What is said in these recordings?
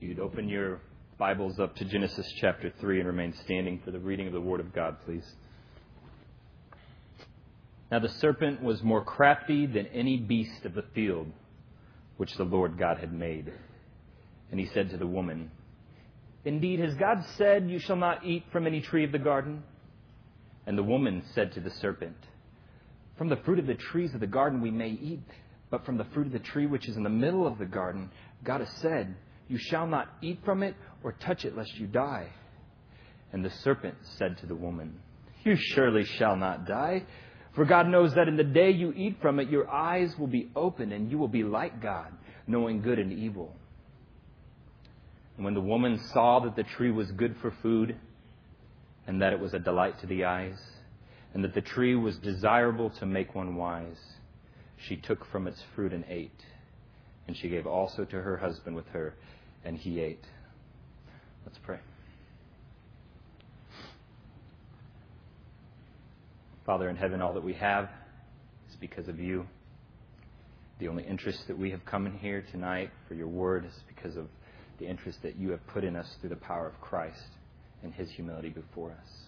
You'd open your Bibles up to Genesis chapter 3 and remain standing for the reading of the Word of God, please. Now the serpent was more crafty than any beast of the field which the Lord God had made. And he said to the woman, "Indeed, has God said, 'You shall not eat from any tree of the garden'?" And the woman said to the serpent, "From the fruit of the trees of the garden we may eat, but from the fruit of the tree which is in the middle of the garden, God has said, 'You shall not eat from it or touch it, lest you die.' And the serpent said to the woman, 'You surely shall not die, for God knows that in the day you eat from it, your eyes will be opened, and you will be like God, knowing good and evil.' And when the woman saw that the tree was good for food, and that it was a delight to the eyes, and that the tree was desirable to make one wise, she took from its fruit and ate. And she gave also to her husband with her, and he ate." Let's pray. Father in heaven, all that we have is because of you. The only interest that we have come in here tonight for your word is because of the interest that you have put in us through the power of Christ and his humility before us.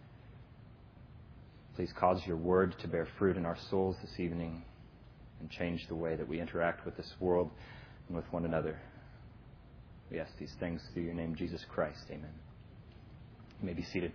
Please cause your word to bear fruit in our souls this evening and change the way that we interact with this world and with one another. We ask these things through your name, Jesus Christ. Amen. You may be seated.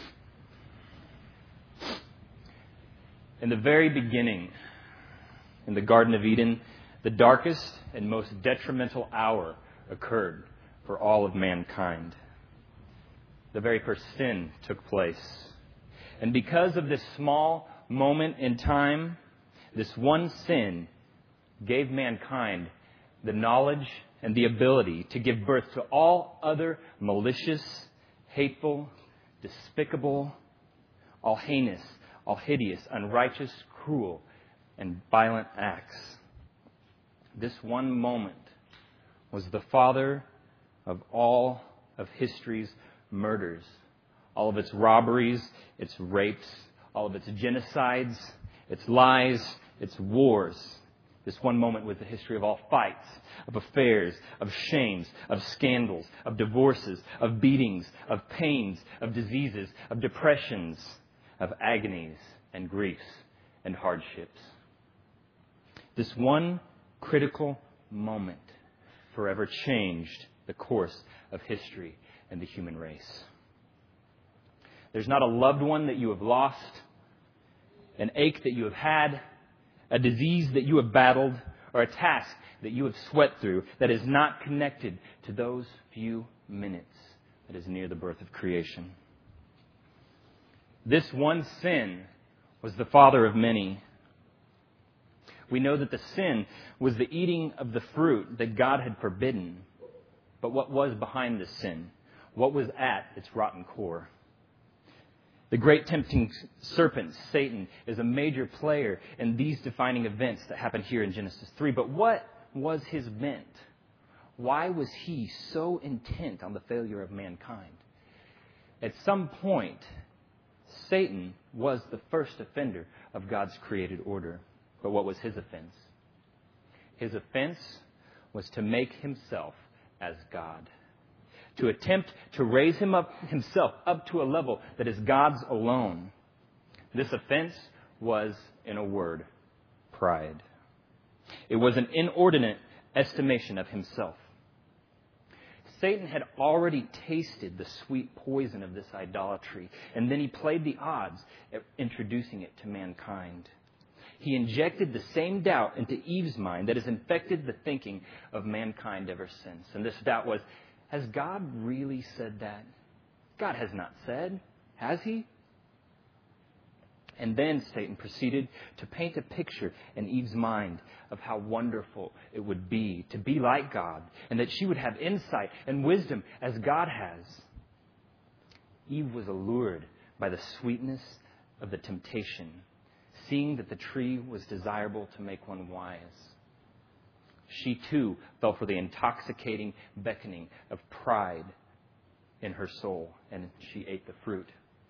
In the very beginning, in the Garden of Eden, the darkest and most detrimental hour occurred for all of mankind. The very first sin took place. And because of this small moment in time, this one sin gave mankind the knowledge and the ability to give birth to all other malicious, hateful, despicable, all heinous, all hideous, unrighteous, cruel, and violent acts. This one moment was the father of all of history's murders, all of its robberies, its rapes, all of its genocides, its lies, its wars. This one moment was the history of all fights, of affairs, of shames, of scandals, of divorces, of beatings, of pains, of diseases, of depressions, of agonies and griefs and hardships. This one critical moment forever changed the course of history and the human race. There's not a loved one that you have lost, an ache that you have had, a disease that you have battled, or a task that you have sweat through that is not connected to those few minutes that is near the birth of creation. This one sin was the father of many. We know that the sin was the eating of the fruit that God had forbidden. But what was behind this sin? What was at its rotten core? The great tempting serpent, Satan, is a major player in these defining events that happen here in Genesis 3. But what was his bent? Why was he so intent on the failure of mankind? At some point, Satan was the first offender of God's created order. But what was his offense? His offense was to make himself as God, to attempt to raise himself up to a level that is God's alone. This offense was, in a word, pride. It was an inordinate estimation of himself. Satan had already tasted the sweet poison of this idolatry, and then he played the odds at introducing it to mankind. He injected the same doubt into Eve's mind that has infected the thinking of mankind ever since. And this doubt was, has God really said that? God has not said, has he? And then Satan proceeded to paint a picture in Eve's mind of how wonderful it would be to be like God, and that she would have insight and wisdom as God has. Eve was allured by the sweetness of the temptation, seeing that the tree was desirable to make one wise. She too fell for the intoxicating beckoning of pride in her soul, and she ate the fruit.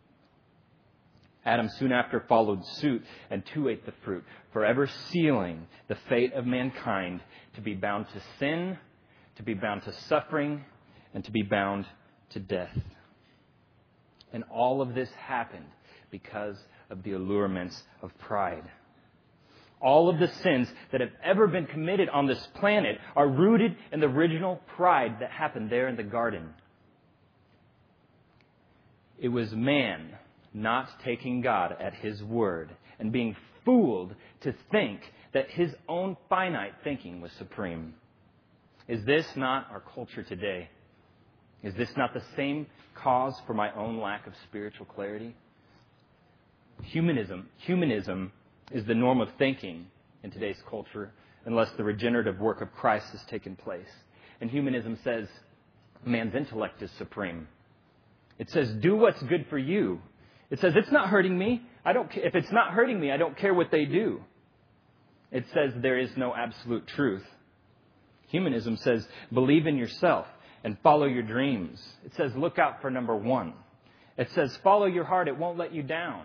Adam soon after followed suit and too ate the fruit, forever sealing the fate of mankind to be bound to sin, to be bound to suffering, and to be bound to death. And all of this happened because of the allurements of pride. All of the sins that have ever been committed on this planet are rooted in the original pride that happened there in the garden. It was man not taking God at His word and being fooled to think that his own finite thinking was supreme. Is this not our culture today? Is this not the same cause for my own lack of spiritual clarity? Humanism is the norm of thinking in today's culture unless the regenerative work of Christ has taken place. And humanism says man's intellect is supreme. It says, do what's good for you. It says, it's not hurting me. If it's not hurting me, I don't care what they do. It says there is no absolute truth. Humanism says, believe in yourself and follow your dreams. It says, look out for number one. It says, follow your heart. It won't let you down.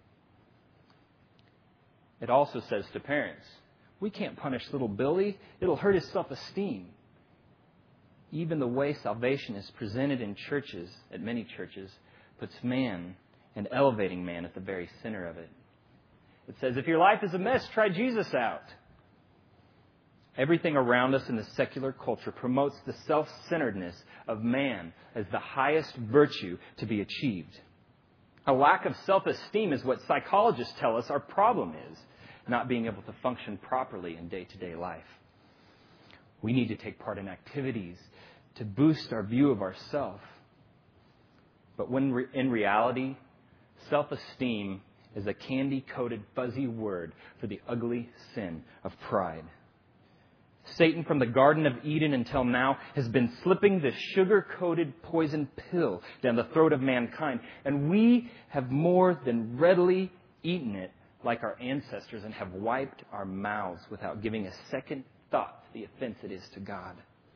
It also says to parents, we can't punish little Billy. It'll hurt his self-esteem. Even the way salvation is presented in churches, at many churches, puts man and elevating man at the very center of it. It says, if your life is a mess, try Jesus out. Everything around us in the secular culture promotes the self-centeredness of man as the highest virtue to be achieved. A lack of self-esteem is what psychologists tell us our problem is, not being able to function properly in day-to-day life. We need to take part in activities to boost our view of ourselves. But when in reality, self-esteem is a candy-coated fuzzy word for the ugly sin of pride. Satan, from the Garden of Eden until now, has been slipping this sugar-coated poison pill down the throat of mankind. And we have more than readily eaten it like our ancestors and have wiped our mouths without giving a second thought to the offense it is to God.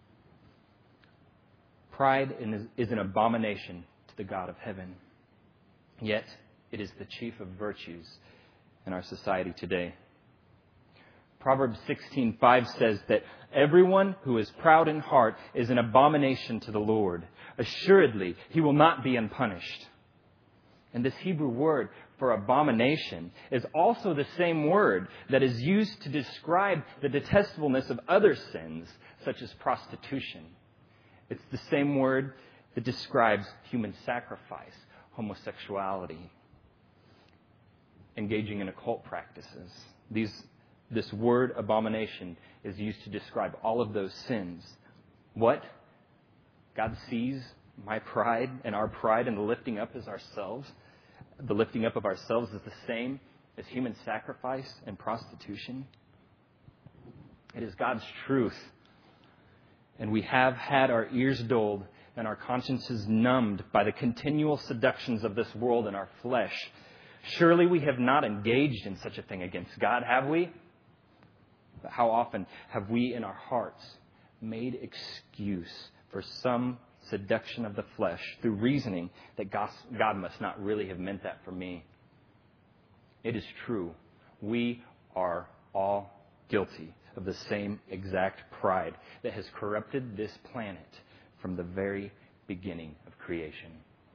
Pride is an abomination to the God of heaven. Yet, it is the chief of virtues in our society today. Proverbs 16:5 says that everyone who is proud in heart is an abomination to the Lord. Assuredly, he will not be unpunished. And this Hebrew word for abomination is also the same word that is used to describe the detestableness of other sins, such as prostitution. It's the same word that describes human sacrifice, homosexuality, engaging in occult practices. This word abomination is used to describe all of those sins. What? God sees my pride and our pride and the lifting up as ourselves. The lifting up of ourselves is the same as human sacrifice and prostitution. It is God's truth. And we have had our ears dulled and our consciences numbed by the continual seductions of this world and our flesh. Surely we have not engaged in such a thing against God, have we? But how often have we in our hearts made excuse for some seduction of the flesh through reasoning that God must not really have meant that for me? It is true. We are all guilty of the same exact pride that has corrupted this planet from the very beginning of creation.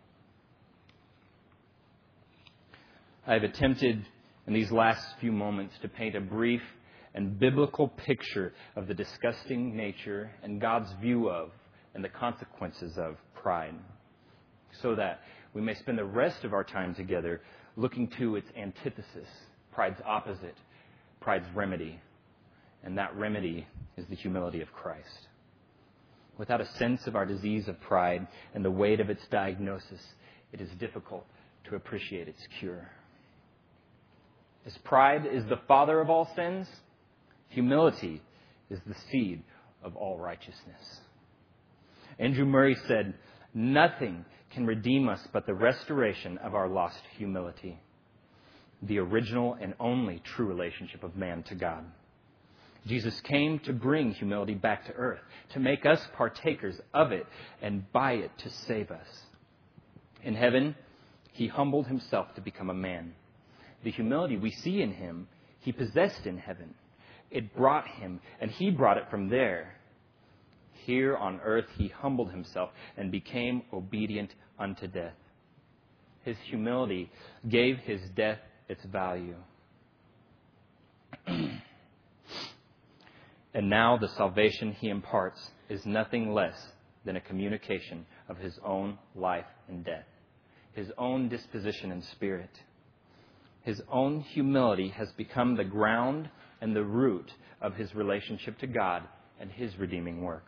I have attempted in these last few moments to paint a brief and biblical picture of the disgusting nature and God's view of and the consequences of pride, so that we may spend the rest of our time together looking to its antithesis, pride's opposite, pride's remedy. And that remedy is the humility of Christ. Without a sense of our disease of pride and the weight of its diagnosis, it is difficult to appreciate its cure. As pride is the father of all sins, humility is the seed of all righteousness. Andrew Murray said, nothing can redeem us but the restoration of our lost humility, the original and only true relationship of man to God. Jesus came to bring humility back to earth, to make us partakers of it and by it to save us. In heaven, he humbled himself to become a man. The humility we see in him, he possessed in heaven. It brought him, and he brought it from there. Here on earth he humbled himself and became obedient unto death. His humility gave his death its value. And now the salvation he imparts is nothing less than a communication of his own life and death, his own disposition and spirit. His own humility has become the ground and the root of his relationship to God and his redeeming work.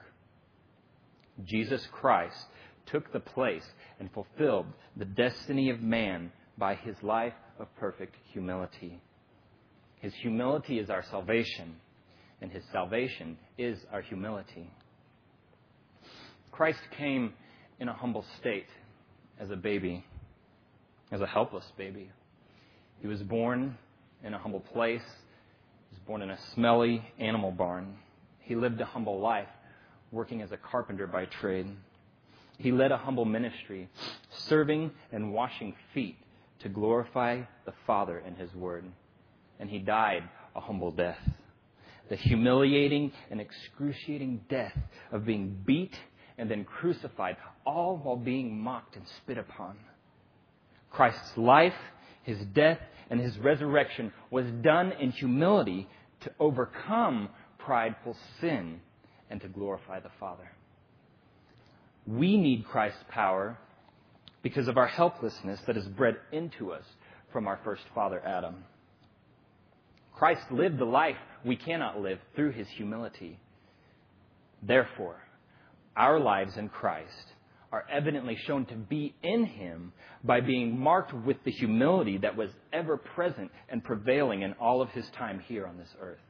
Jesus Christ took the place and fulfilled the destiny of man by his life of perfect humility. His humility is our salvation, and his salvation is our humility. Christ came in a humble state as a baby, as a helpless baby. He was born in a humble place. He was born in a smelly animal barn. He lived a humble life, working as a carpenter by trade. He led a humble ministry, serving and washing feet to glorify the Father in his word. And he died a humble death, the humiliating and excruciating death of being beat and then crucified, all while being mocked and spit upon. Christ's life, his death, and his resurrection was done in humility to overcome prideful sin and to glorify the Father. We need Christ's power because of our helplessness that is bred into us from our first father, Adam. Christ lived the life we cannot live through his humility. Therefore, our lives in Christ are evidently shown to be in him by being marked with the humility that was ever present and prevailing in all of his time here on this earth.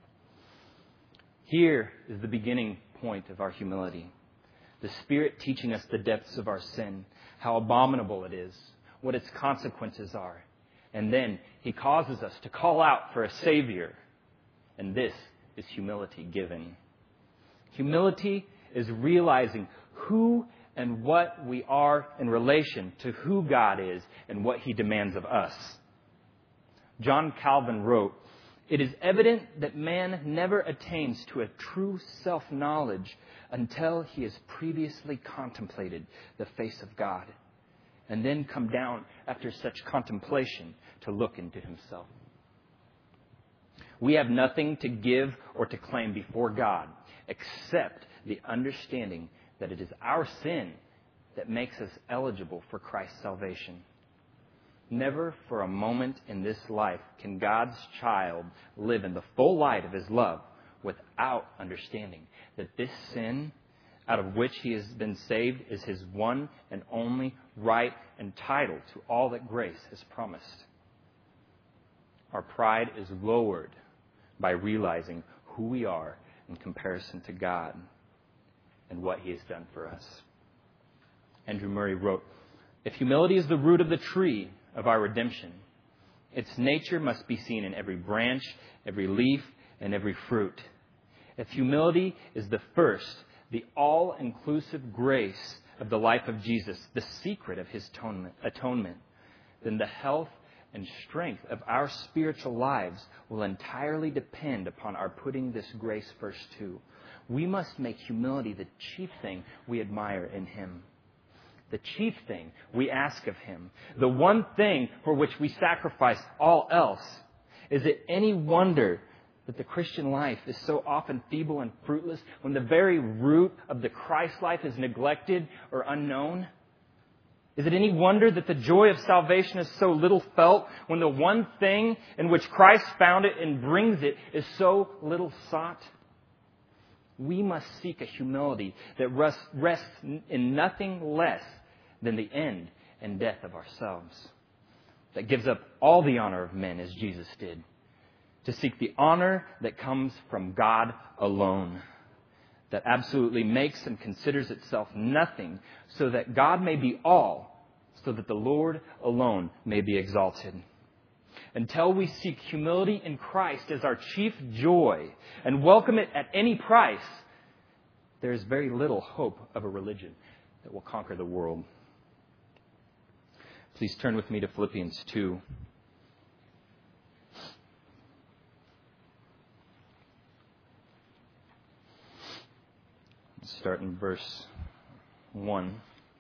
Here is the beginning point of our humility. The Spirit teaching us the depths of our sin, how abominable it is, what its consequences are. And then he causes us to call out for a Savior. And this is humility given. Humility is realizing who and what we are in relation to who God is and what he demands of us. John Calvin wrote, "It is evident that man never attains to a true self-knowledge until he has previously contemplated the face of God, and then come down after such contemplation to look into himself." We have nothing to give or to claim before God except the understanding that it is our sin that makes us eligible for Christ's salvation. Never for a moment in this life can God's child live in the full light of his love without understanding that this sin out of which he has been saved is his one and only right and title to all that grace has promised. Our pride is lowered by realizing who we are in comparison to God and what he has done for us. Andrew Murray wrote, "If humility is the root of the tree of our redemption, its nature must be seen in every branch, every leaf, and every fruit. If humility is the first, the all-inclusive grace of the life of Jesus, the secret of his atonement, then the health and strength of our spiritual lives will entirely depend upon our putting this grace first too. We must make humility the chief thing we admire in him, the chief thing we ask of him, the one thing for which we sacrifice all else. Is it any wonder that the Christian life is so often feeble and fruitless when the very root of the Christ life is neglected or unknown? Is it any wonder that the joy of salvation is so little felt when the one thing in which Christ found it and brings it is so little sought? We must seek a humility that rests in nothing less than the end and death of ourselves, that gives up all the honor of men as Jesus did, to seek the honor that comes from God alone, that absolutely makes and considers itself nothing, so that God may be all, so that the Lord alone may be exalted. Until we seek humility in Christ as our chief joy and welcome it at any price, there is very little hope of a religion that will conquer the world. Please turn with me to Philippians 2. start in verse 1.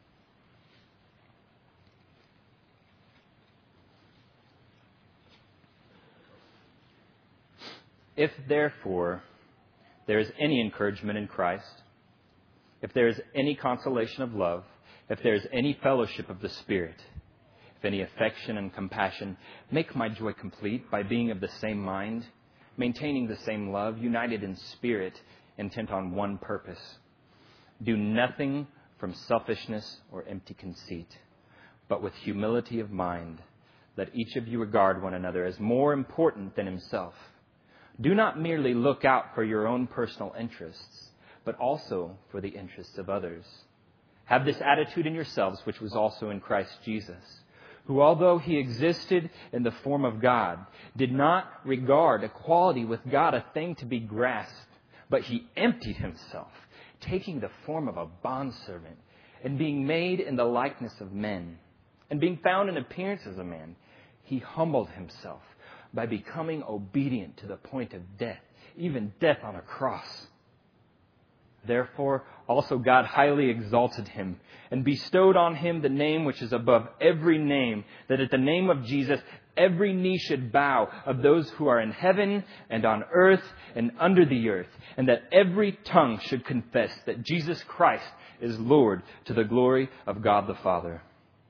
If therefore there is any encouragement in Christ, if there is any consolation of love, if there is any fellowship of the Spirit, if any affection and compassion, make my joy complete by being of the same mind, maintaining the same love, united in spirit, intent on one purpose. Do nothing from selfishness or empty conceit, but with humility of mind, let each of you regard one another as more important than himself. Do not merely look out for your own personal interests, but also for the interests of others. Have this attitude in yourselves, which was also in Christ Jesus, who, although he existed in the form of God, did not regard equality with God a thing to be grasped, but he emptied himself, taking the form of a bondservant, and being made in the likeness of men, and being found in appearance as a man, he humbled himself by becoming obedient to the point of death, even death on a cross. Therefore, also God highly exalted him and bestowed on him the name which is above every name, that at the name of Jesus every knee should bow, of those who are in heaven and on earth and under the earth, and that every tongue should confess that Jesus Christ is Lord, to the glory of God the Father.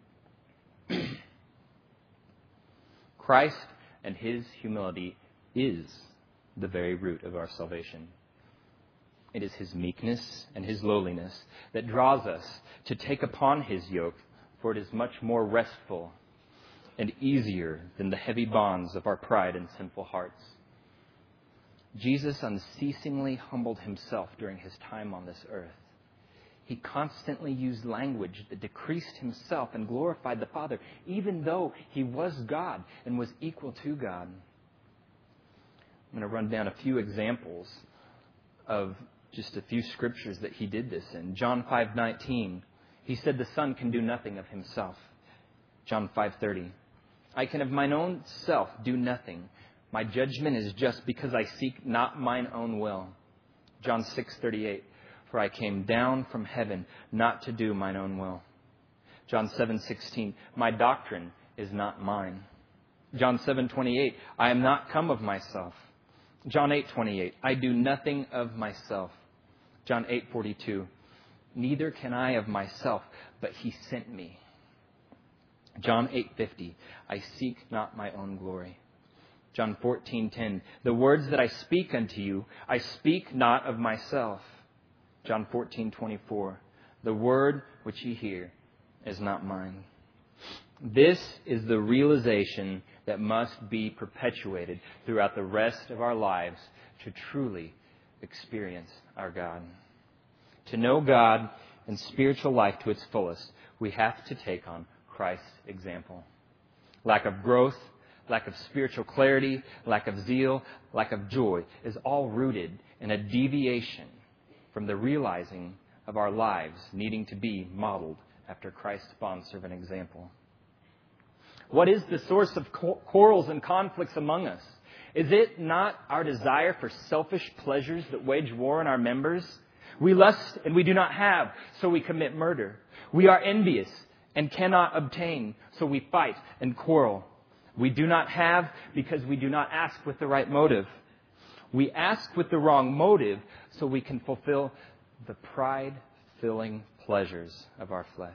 Christ and his humility is the very root of our salvation. It is his meekness and his lowliness that draws us to take upon his yoke, for it is much more restful and easier than the heavy bonds of our pride and sinful hearts. Jesus unceasingly humbled himself during his time on this earth. He constantly used language that decreased himself and glorified the Father, even though he was God and was equal to God. I'm going to run down a few examples of just a few scriptures that he did this in. John 5:19, he said the Son can do nothing of himself. John 5:30, I can of mine own self do nothing. My judgment is just because I seek not mine own will. John 6:38, for I came down from heaven not to do mine own will. John 7:16, my doctrine is not mine. John 7:28, I am not come of myself. John 8:28, I do nothing of myself. John 8:42, neither can I of myself, but he sent me. John 8:50, I seek not my own glory. John 14:10, the words that I speak unto you, I speak not of myself. John 14:24, the word which ye hear is not mine. This is the realization that must be perpetuated throughout the rest of our lives to truly experience our God. To know God and spiritual life to its fullest, we have to take on Christ's example. Lack of growth, lack of spiritual clarity, lack of zeal, lack of joy is all rooted in a deviation from the realizing of our lives needing to be modeled after Christ's bondservant example. What is the source of quarrels and conflicts among us? Is it not our desire for selfish pleasures that wage war in our members? We lust and we do not have, so we commit murder. We are envious and cannot obtain, so we fight and quarrel. We do not have because we do not ask with the right motive. We ask with the wrong motive so we can fulfill the pride-filling pleasures of our flesh.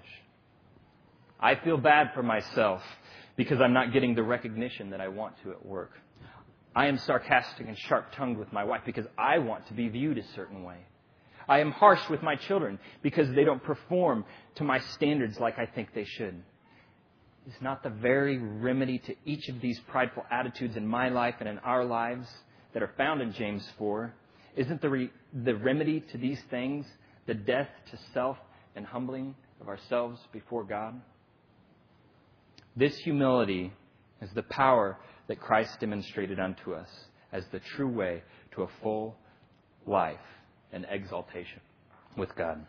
I feel bad for myself because I'm not getting the recognition that I want to at work. I am sarcastic and sharp-tongued with my wife because I want to be viewed a certain way. I am harsh with my children because they don't perform to my standards like I think they should. Is not the very remedy to each of these prideful attitudes in my life and in our lives that are found in James 4, isn't the remedy to these things the death to self and humbling of ourselves before God? This humility is the power that Christ demonstrated unto us as the true way to a full life and exaltation with God.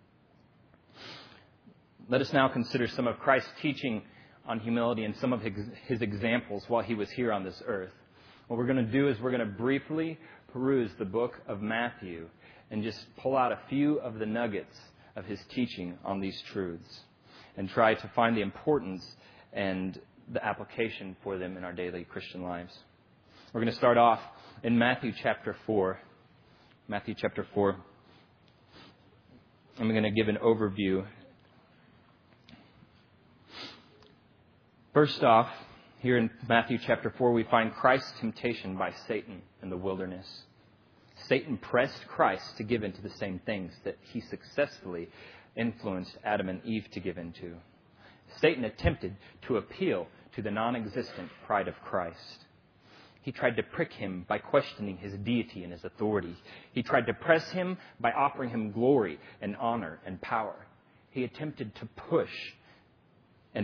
Let us now consider some of Christ's teaching on humility and some of his examples while he was here on this earth. What we're going to do is we're going to briefly peruse the book of Matthew and just pull out a few of the nuggets of his teaching on these truths and try to find the importance and the application for them in our daily Christian lives. We're going to start off in Matthew chapter 4. Matthew chapter 4. I'm going to give an overview. First off, here in Matthew chapter 4, we find Christ's temptation by Satan in the wilderness. Satan pressed Christ to give into the same things that he successfully influenced Adam and Eve to give into. Satan attempted to appeal to the non-existent pride of Christ. He tried to prick him by questioning his deity and his authority. He tried to press him by offering him glory and honor and power. He attempted to push him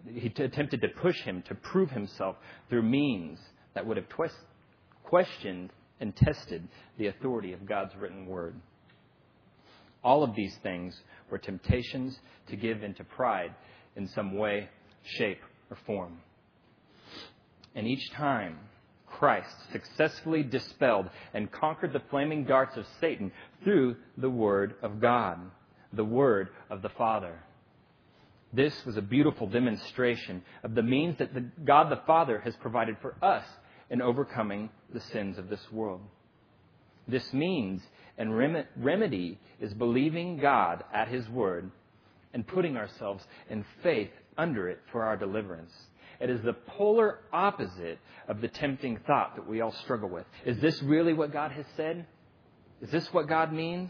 to prove himself through means that would have questioned and tested the authority of God's written word. All of these things were temptations to give into pride in some way, shape, or form. And each time, Christ successfully dispelled and conquered the flaming darts of Satan through the Word of God, the Word of the Father. This was a beautiful demonstration of the means that God the Father has provided for us in overcoming the sins of this world. This means and remedy is believing God at His Word and putting ourselves in faith under it for our deliverance. It is the polar opposite of the tempting thought that we all struggle with. Is this really what God has said? Is this what God means?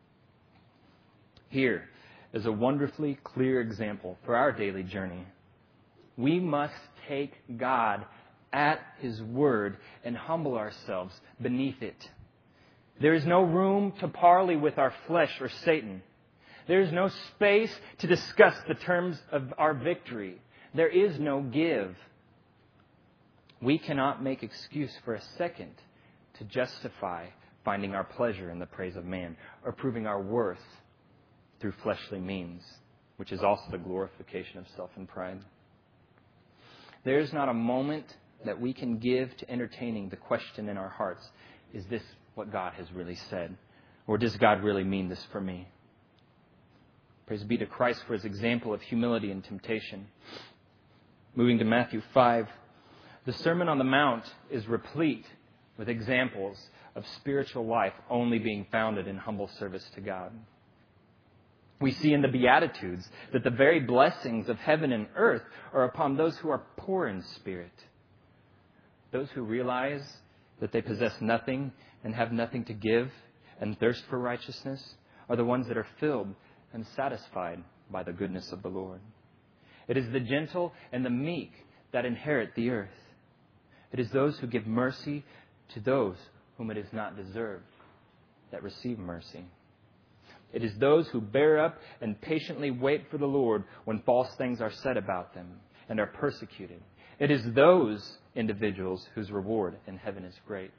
Here is a wonderfully clear example for our daily journey. We must take God at His Word and humble ourselves beneath it. There is no room to parley with our flesh or Satan. There is no space to discuss the terms of our victory. There is no give. We cannot make excuse for a second to justify finding our pleasure in the praise of man or proving our worth through fleshly means, which is also the glorification of self and pride. There is not a moment that we can give to entertaining the question in our hearts, is this what God has really said? Or does God really mean this for me? Praise be to Christ for His example of humility and temptation. Moving to Matthew 5, the Sermon on the Mount is replete with examples of spiritual life only being founded in humble service to God. We see in the Beatitudes that the very blessings of heaven and earth are upon those who are poor in spirit. Those who realize that they possess nothing and have nothing to give and thirst for righteousness are the ones that are filled and satisfied by the goodness of the Lord. It is the gentle and the meek that inherit the earth. It is those who give mercy to those whom it is not deserved that receive mercy. It is those who bear up and patiently wait for the Lord when false things are said about them and are persecuted. It is those individuals whose reward in heaven is great.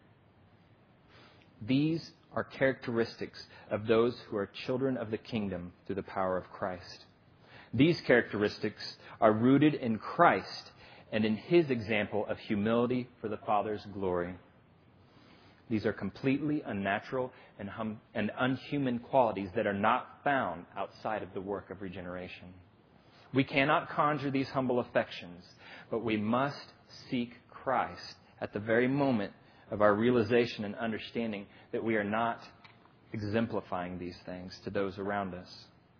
These are characteristics of those who are children of the kingdom through the power of Christ. These characteristics are rooted in Christ and in His example of humility for the Father's glory. These are completely unnatural and unhuman qualities that are not found outside of the work of regeneration. We cannot conjure these humble affections, but we must seek Christ at the very moment of our realization and understanding that we are not exemplifying these things to those around us.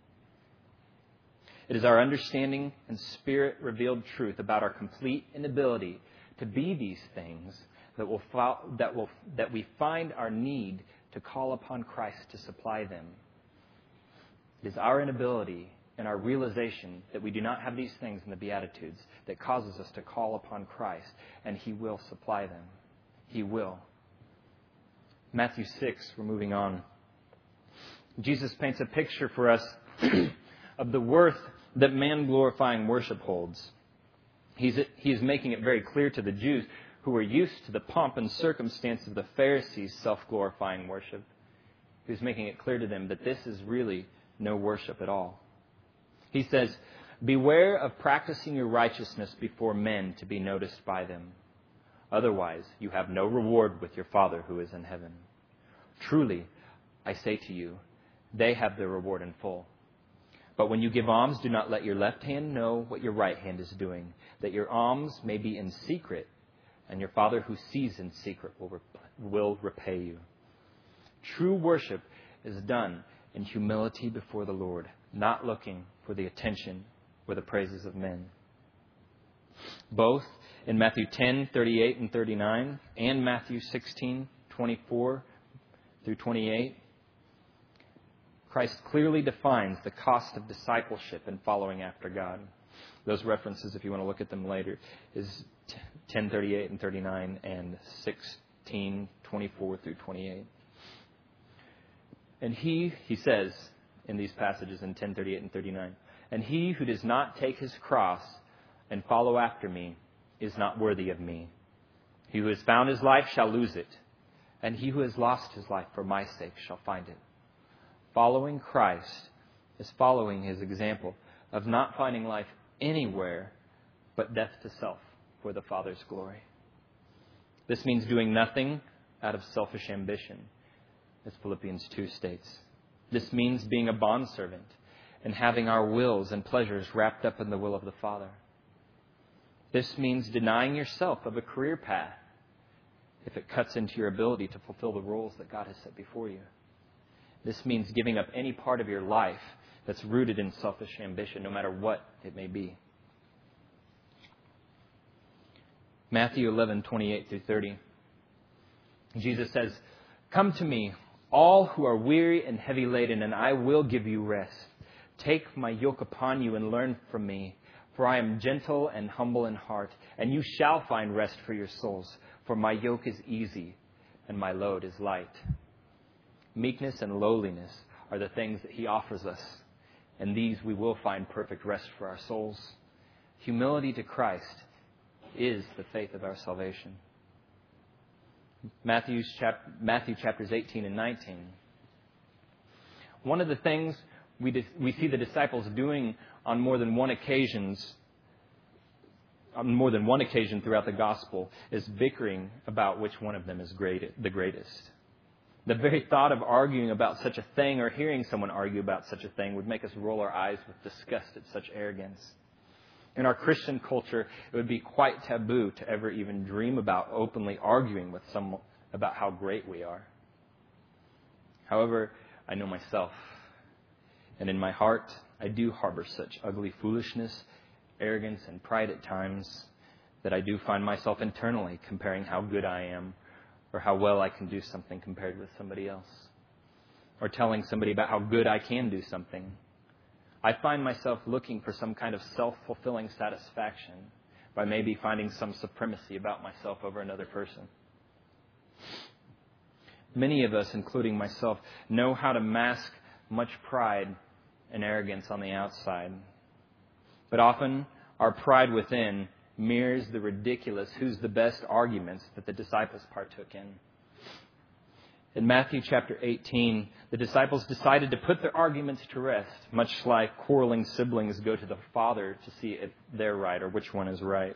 It is our understanding and Spirit-revealed truth about our complete inability to be these things that we find our need to call upon Christ to supply them. It is our inability and our realization that we do not have these things in the Beatitudes that causes us to call upon Christ, and He will supply them. He will. Matthew 6, we're moving on. Jesus paints a picture for us of the worth that man-glorifying worship holds. He is making it very clear to the Jews who were used to the pomp and circumstance of the Pharisees' self-glorifying worship. He was making it clear to them that this is really no worship at all. He says, "Beware of practicing your righteousness before men to be noticed by them. Otherwise, you have no reward with your Father who is in heaven. Truly, I say to you, they have their reward in full. But when you give alms, do not let your left hand know what your right hand is doing, that your alms may be in secret, and your Father who sees in secret will repay you. True worship is done in humility before the Lord, not looking for the attention or the praises of men. Both in Matthew 10:38 and 39 and Matthew 16:24 through 28, Christ clearly defines the cost of discipleship and following after God. Those references, if you want to look at them later, is 10:38 and 39 and 16:24 through 28. And he says in these passages in 10:38 and 39, and he who does not take his cross and follow after me is not worthy of me. He who has found his life shall lose it, and he who has lost his life for my sake shall find it. Following Christ is following his example of not finding life anywhere but death to self for the Father's glory. This means doing nothing out of selfish ambition, as Philippians 2 states. This means being a bondservant and having our wills and pleasures wrapped up in the will of the Father. This means denying yourself of a career path if it cuts into your ability to fulfill the roles that God has set before you. This means giving up any part of your life that's rooted in selfish ambition, no matter what it may be. Matthew 11:28 through 30. Jesus says, "Come to me, all who are weary and heavy laden, and I will give you rest. Take my yoke upon you and learn from me, for I am gentle and humble in heart, and you shall find rest for your souls. For my yoke is easy and my load is light." Meekness and lowliness are the things that he offers us, and these we will find perfect rest for our souls. Humility to Christ is the faith of our salvation. Matthew chapters 18 and 19. One of the things we see the disciples doing on more than one occasion throughout the gospel is bickering about which one of them is the greatest. The very thought of arguing about such a thing or hearing someone argue about such a thing would make us roll our eyes with disgust at such arrogance. In our Christian culture, it would be quite taboo to ever even dream about openly arguing with someone about how great we are. However, I know myself, and in my heart, I do harbor such ugly foolishness, arrogance, and pride at times that I do find myself internally comparing how good I am or how well I can do something compared with somebody else, or telling somebody about how good I can do something. I find myself looking for some kind of self-fulfilling satisfaction by maybe finding some supremacy about myself over another person. Many of us, including myself, know how to mask much pride and arrogance on the outside. But often, our pride within mirrors the ridiculous who's the best arguments that the disciples partook in. In Matthew chapter 18, the disciples decided to put their arguments to rest, much like quarreling siblings go to the father to see if they're right or which one is right.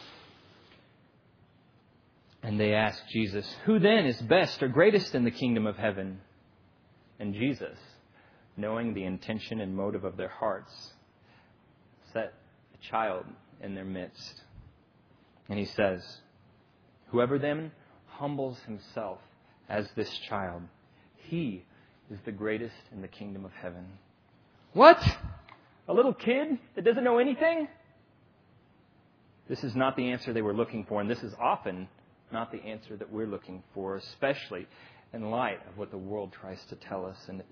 And they asked Jesus, "Who then is best or greatest in the kingdom of heaven?" And Jesus, knowing the intention and motive of their hearts, set a child in their midst. And he says, "Whoever then humbles himself as this child, he is the greatest in the kingdom of heaven." What? A little kid that doesn't know anything? This is not the answer they were looking for, and this is often not the answer that we're looking for, especially in light of what the world tries to tell us, in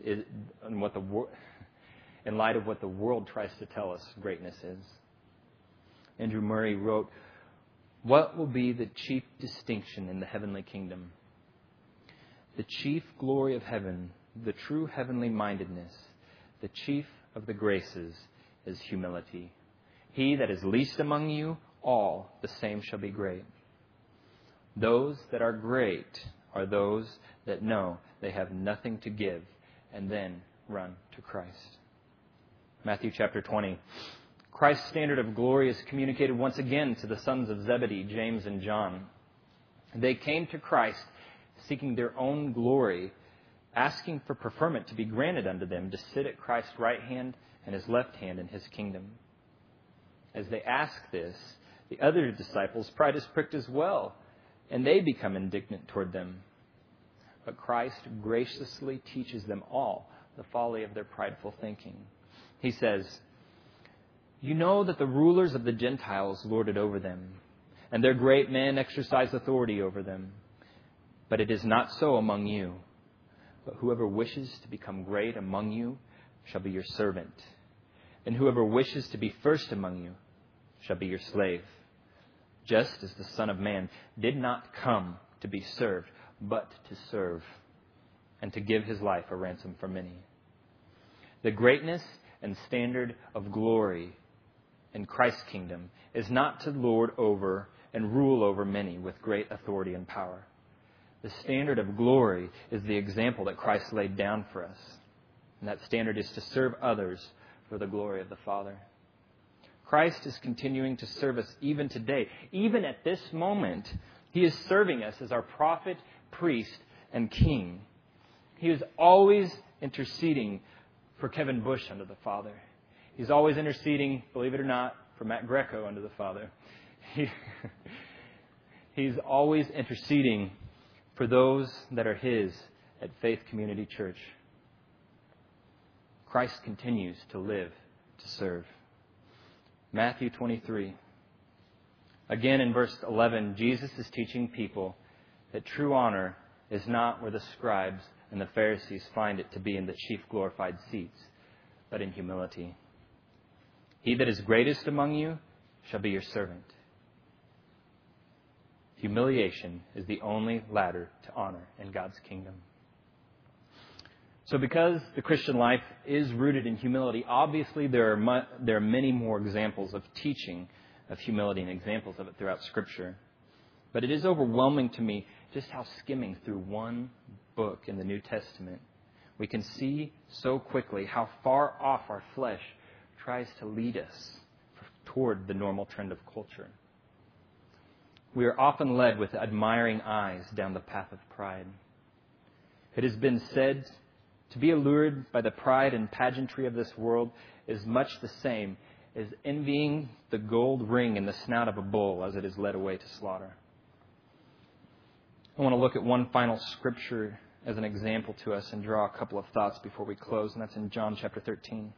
light of what the world tries to tell us greatness is. Andrew Murray wrote, "What will be the chief distinction in the heavenly kingdom? The chief glory of heaven, the true heavenly mindedness, the chief of the graces is humility. He that is least among you all, the same shall be great. Those that are great are those that know they have nothing to give and then run to Christ." Matthew chapter 20. Christ's standard of glory is communicated once again to the sons of Zebedee, James and John. They came to Christ seeking their own glory asking for preferment to be granted unto them to sit at Christ's right hand and his left hand in his kingdom. As they ask this, the other disciples' pride is pricked as well, and they become indignant toward them. But Christ graciously teaches them all the folly of their prideful thinking. He says, "You know that the rulers of the Gentiles lord it over them, and their great men exercise authority over them. But it is not so among you. But whoever wishes to become great among you shall be your servant. And whoever wishes to be first among you shall be your slave. Just as the Son of Man did not come to be served, but to serve, and to give his life a ransom for many." The greatness and standard of glory in Christ's kingdom is not to lord over and rule over many with great authority and power. The standard of glory is the example that Christ laid down for us. And that standard is to serve others for the glory of the Father. Christ is continuing to serve us even today. Even at this moment, he is serving us as our prophet, priest, and king. He is always interceding for Kevin Bush unto the Father. He's always interceding, believe it or not, for Matt Greco unto the Father. He's always interceding for those that are his at Faith Community Church. Christ continues to live to serve. Matthew 23. Again, in verse 11, Jesus is teaching people that true honor is not where the scribes and the Pharisees find it to be in the chief glorified seats, but in humility. "He that is greatest among you shall be your servant." Humiliation is the only ladder to honor in God's kingdom. So because the Christian life is rooted in humility, obviously there are many more examples of teaching of humility and examples of it throughout Scripture. But it is overwhelming to me just how skimming through one book in the New Testament, we can see so quickly how far off our flesh tries to lead us toward the normal trend of culture. We are often led with admiring eyes down the path of pride. It has been said to be allured by the pride and pageantry of this world is much the same as envying the gold ring in the snout of a bull as it is led away to slaughter. I want to look at one final scripture as an example to us and draw a couple of thoughts before we close, and that's in John chapter 13.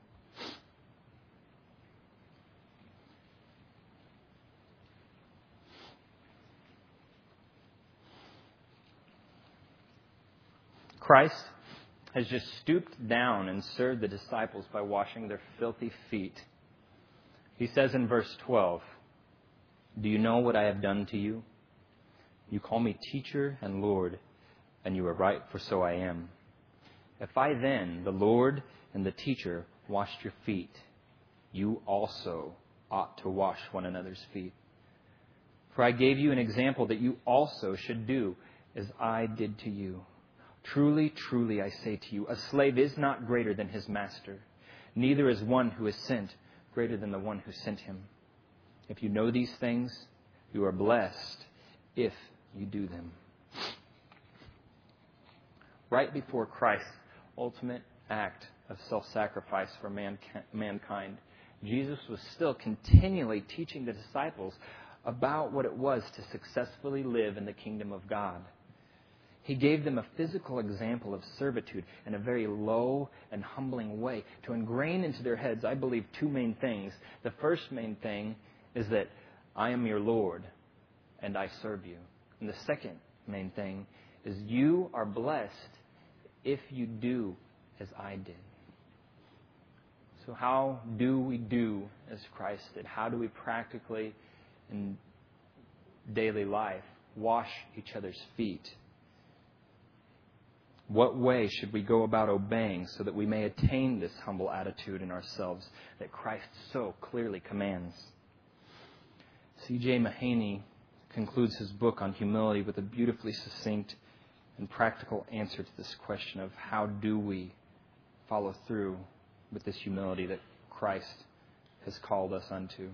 Christ has just stooped down and served the disciples by washing their filthy feet. He says in verse 12, "Do you know what I have done to you? You call me teacher and Lord, and you are right, for so I am. If I then, the Lord and the teacher, washed your feet, you also ought to wash one another's feet. For I gave you an example that you also should do as I did to you. Truly, truly, I say to you, a slave is not greater than his master, neither is one who is sent greater than the one who sent him. If you know these things, you are blessed if you do them." Right before Christ's ultimate act of self-sacrifice for mankind, Jesus was still continually teaching the disciples about what it was to successfully live in the kingdom of God. He gave them a physical example of servitude in a very low and humbling way to ingrain into their heads, I believe, two main things. The first main thing is that I am your Lord and I serve you. And the second main thing is you are blessed if you do as I did. So how do we do as Christ did? How do we practically, in daily life, wash each other's feet? What way should we go about obeying so that we may attain this humble attitude in ourselves that Christ so clearly commands? C.J. Mahaney concludes his book on humility with a beautifully succinct and practical answer to this question of how do we follow through with this humility that Christ has called us unto.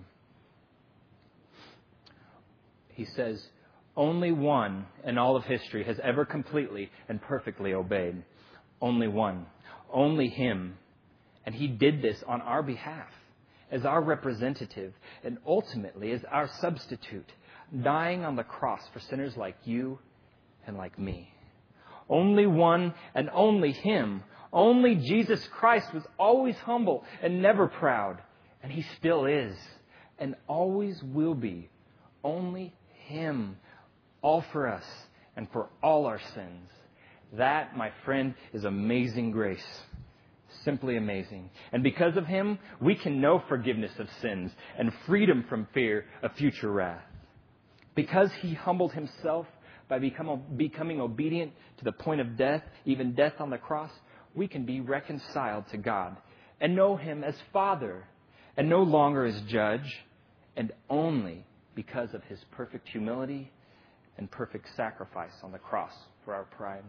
He says, "Only one in all of history has ever completely and perfectly obeyed. only one, only Him. And He did this on our behalf, as our representative, and ultimately as our substitute, dying on the cross for sinners like you and like me. Only one and only Him. Only Jesus Christ was always humble and never proud. And He still is and always will be. Only Him. All for us and for all our sins. That, my friend, is amazing grace. Simply amazing. And because of Him, we can know forgiveness of sins and freedom from fear of future wrath. Because He humbled Himself by becoming obedient to the point of death, even death on the cross, we can be reconciled to God and know Him as Father and no longer as Judge, and only because of His perfect humility and perfect sacrifice on the cross for our pride.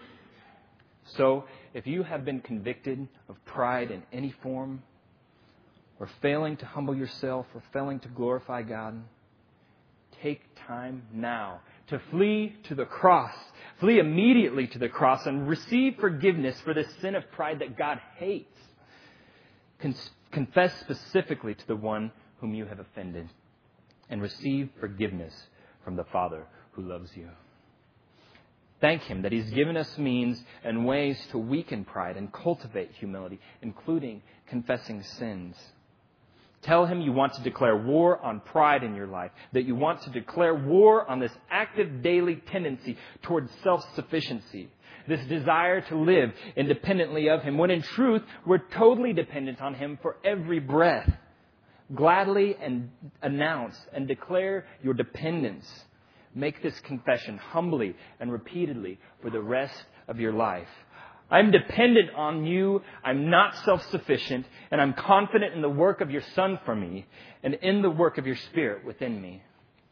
So, if you have been convicted of pride in any form, or failing to humble yourself, or failing to glorify God, take time now to flee to the cross. Flee immediately to the cross and receive forgiveness for the sin of pride that God hates. Confess specifically to the one whom you have offended, and receive forgiveness from the Father who loves you. Thank Him that He's given us means and ways to weaken pride and cultivate humility, including confessing sins. Tell Him you want to declare war on pride in your life, that you want to declare war on this active daily tendency towards self-sufficiency, this desire to live independently of Him, when in truth we're totally dependent on Him for every breath. Gladly and announce and declare your dependence. Make this confession humbly and repeatedly for the rest of your life. I'm dependent on you. I'm not self-sufficient. And I'm confident in the work of your Son for me and in the work of your Spirit within me.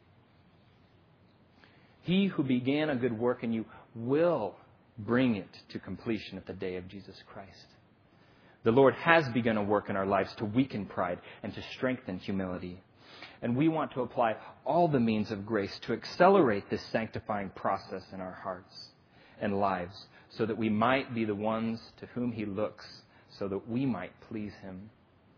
He who began a good work in you will bring it to completion at the day of Jesus Christ. The Lord has begun a work in our lives to weaken pride and to strengthen humility. And we want to apply all the means of grace to accelerate this sanctifying process in our hearts and lives, so that we might be the ones to whom He looks, so that we might please Him.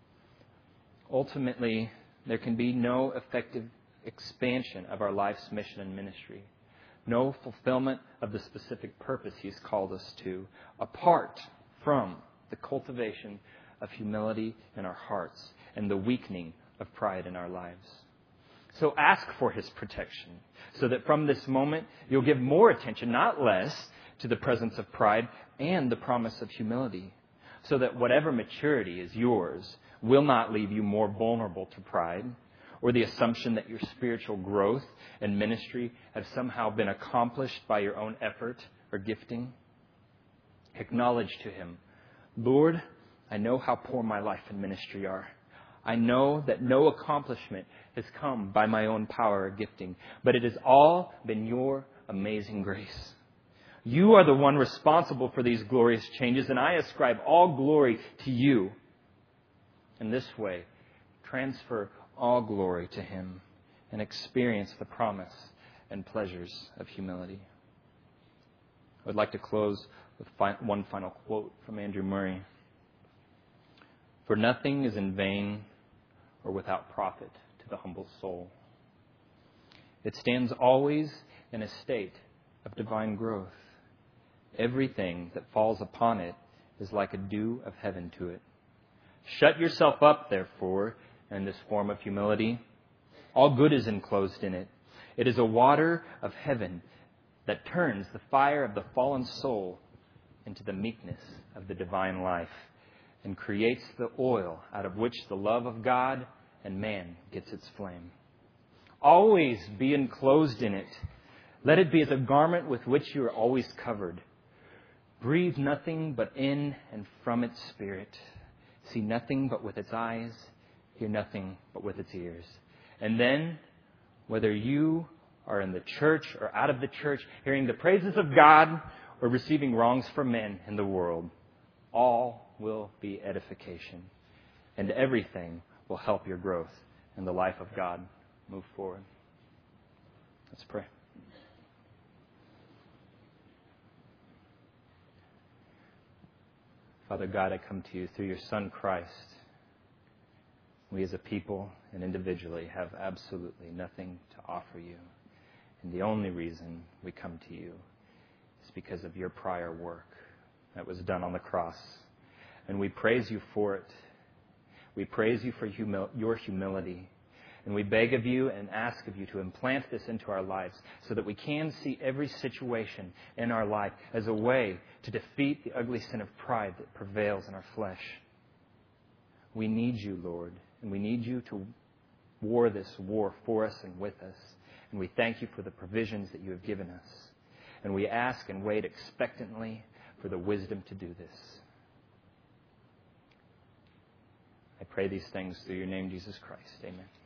Ultimately, there can be no effective expansion of our life's mission and ministry, no fulfillment of the specific purpose He's called us to, apart from the cultivation of humility in our hearts and the weakening of pride in our lives. So ask for His protection, so that from this moment you'll give more attention, not less, to the presence of pride and the promise of humility, so that whatever maturity is yours will not leave you more vulnerable to pride or the assumption that your spiritual growth and ministry have somehow been accomplished by your own effort or gifting. Acknowledge to Him, Lord, I know how poor my life and ministry are. I know that no accomplishment has come by my own power or gifting, but it has all been your amazing grace. You are the one responsible for these glorious changes, and I ascribe all glory to you. In this way, transfer all glory to Him and experience the promise and pleasures of humility. I would like to close with one final quote from Andrew Murray. For nothing is in vain or without profit to the humble soul. It stands always in a state of divine growth. Everything that falls upon it is like a dew of heaven to it. Shut yourself up, therefore, in this form of humility. All good is enclosed in it. It is a water of heaven that turns the fire of the fallen soul into the meekness of the divine life, and creates the oil out of which the love of God and man gets its flame. Always be enclosed in it. Let it be as a garment with which you are always covered. Breathe nothing but in and from its spirit. See nothing but with its eyes. Hear nothing but with its ears. And then, whether you are in the church or out of the church, hearing the praises of God or receiving wrongs from men in the world, all will be edification, and everything will help your growth in the life of God move forward. Let's pray. Father God, I come to you through your Son, Christ. We as a people and individually have absolutely nothing to offer you. And the only reason we come to you is because of your prior work that was done on the cross. And we praise you for it. We praise you for your humility. And we beg of you and ask of you to implant this into our lives so that we can see every situation in our life as a way to defeat the ugly sin of pride that prevails in our flesh. We need you, Lord, and we need you to war this war for us and with us. And we thank you for the provisions that you have given us. And we ask and wait expectantly for the wisdom to do this. I pray these things through your name, Jesus Christ. Amen.